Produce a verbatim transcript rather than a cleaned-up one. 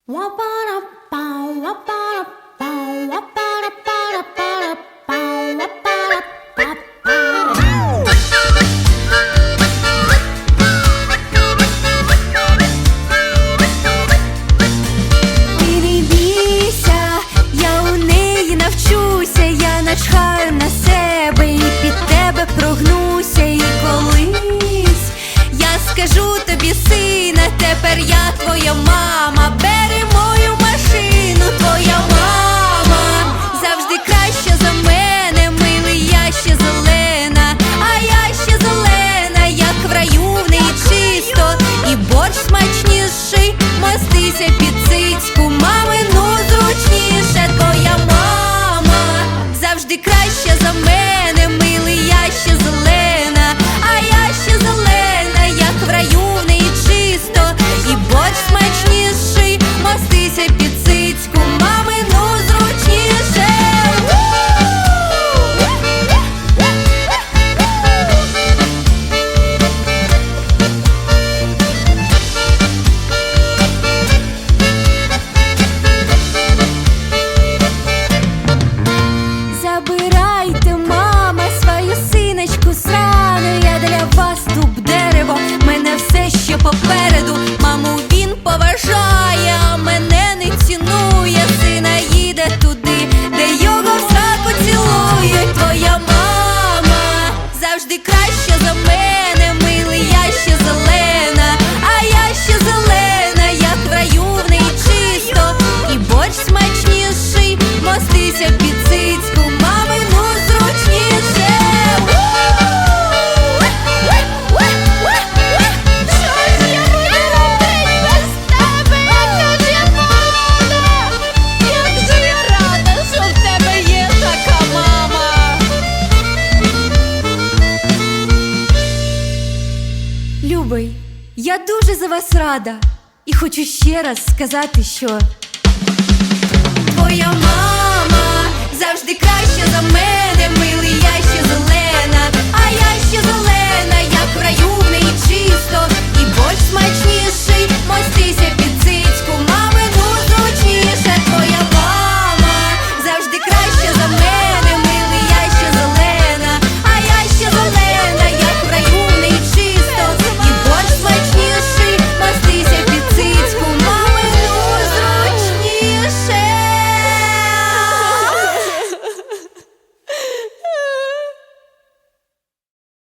Начхаю на себе і під тебе прогнуся. І колись я скажу тобі, сина, тепер я твоя мама. Бери мою машину, твоя мама завжди краща за мене, милий, я ще зелена, а я ще зелена, як в раю в неї чисто. І борщ смачніший, мастися під цицьку мамину зручніше. Твоя мама завжди краща за мене, милий, я ще зелена, а я ще зелена, як в раю в неї чисто. І борщ смачніший, мастися під цицьку мамину зручніше. Забирайте, мама, свою синочку срану. Я для вас дуб, дерево, мене все ще попереду. Маму він поважає, а мене не цінує. Сина їде туди, де його в сраку цілують. Твоя мама завжди краща за мене, милий, я ще зелена, а я ще зелена, як в раю в неї чисто. І борщ смачніший, мастися під цицьку мамину зручніше. Що ж я буду робити без тебе? Яка ж я молода! Як же я рада, що в тебе є така мама! Любий, я дуже за вас рада. І хочу ще раз сказати, що твоя мама завжди краща за мене, милий, я ще зелена, а я ще зелена.